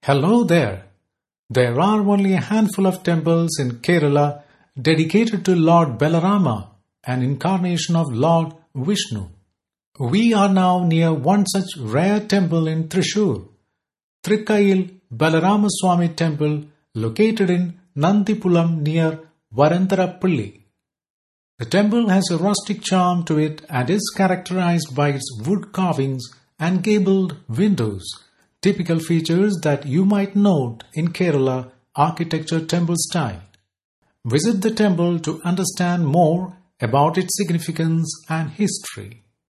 Hello there. There are only a handful of temples in Kerala dedicated to Lord Balarama, an incarnation of Lord Vishnu. We are now near one such rare temple in Thrissur, Thrikkayil Balaramaswamy Temple, located in Nandipulam near Varantharappalli. The temple has a rustic charm to it and is characterized by its wood carvings and gabled windows, typical features that you might note in Kerala architecture temple style. Visit the temple to understand more about its significance and history.